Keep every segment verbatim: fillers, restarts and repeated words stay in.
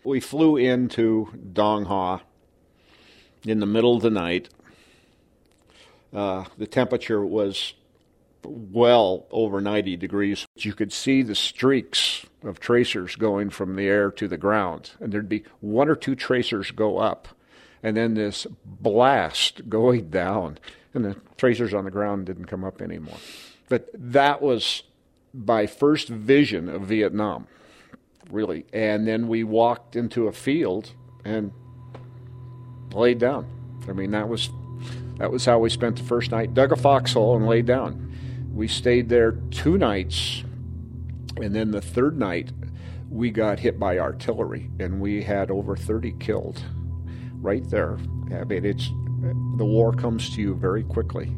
We flew into Dong Ha in the middle of the night. Uh, the temperature was well over ninety degrees. You could see the streaks of tracers going from the air to the ground, and there'd be one or two tracers go up, and then this blast going down, and the tracers on the ground didn't come up anymore. But that was my first vision of Vietnam, really. And then we walked into a field and laid down. I mean, that was that was how we spent the first night. Dug a foxhole and laid down. We stayed there two nights, and then the third night we got hit by artillery, and we had over thirty killed right there. I mean, it's the war comes to you very quickly.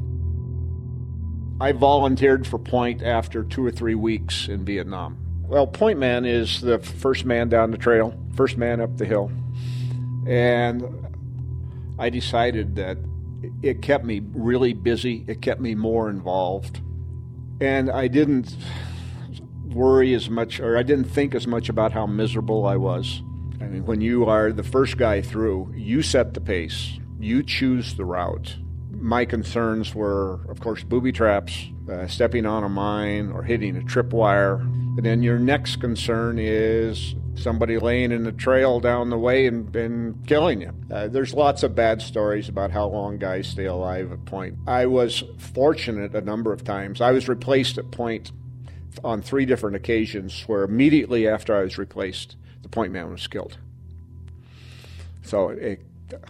I volunteered for Point after two or three weeks in Vietnam. Well, Point Man is the first man down the trail, first man up the hill, and I decided that it kept me really busy. It kept me more involved. And I didn't worry as much, or I didn't think as much about how miserable I was. I mean, when you are the first guy through, you set the pace. You choose the route. My concerns were, of course, booby traps, uh, stepping on a mine, or hitting a tripwire. And then your next concern is somebody laying in the trail down the way and, and killing you. Uh, there's lots of bad stories about how long guys stay alive at Point. I was fortunate a number of times. I was replaced at Point on three different occasions where immediately after I was replaced, the Point Man was killed. So it,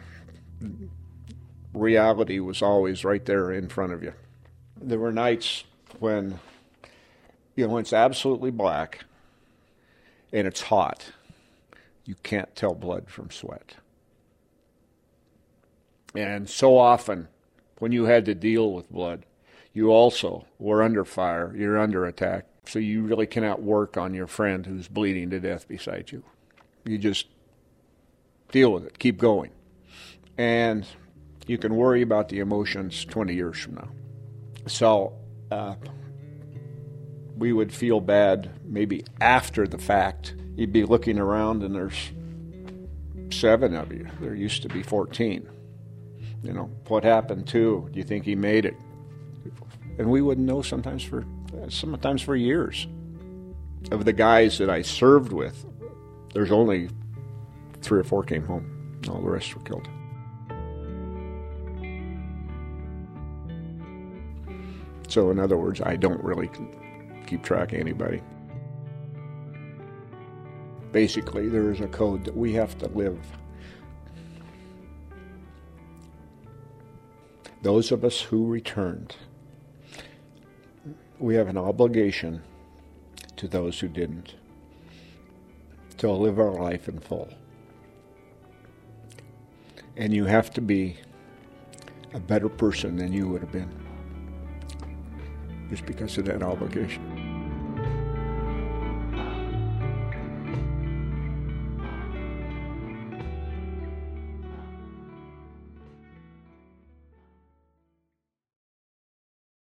reality was always right there in front of you. There were nights when, you know, it's absolutely black and it's hot. You can't tell blood from sweat. And so often, when you had to deal with blood, you also were under fire, you're under attack, so you really cannot work on your friend who's bleeding to death beside you. You just deal with it, keep going. And you can worry about the emotions twenty years from now. So uh, we would feel bad maybe after the fact. You'd be looking around and there's seven of you. There used to be fourteen. You know, what happened to? Do you think he made it? And we wouldn't know sometimes for sometimes for years. Of the guys that I served with, there's only three or four came home. All the rest were killed. So in other words, I don't really keep track of anybody. Basically, there is a code that we have to live. Those of us who returned, we have an obligation to those who didn't to live our life in full. And you have to be a better person than you would have been just because of that obligation.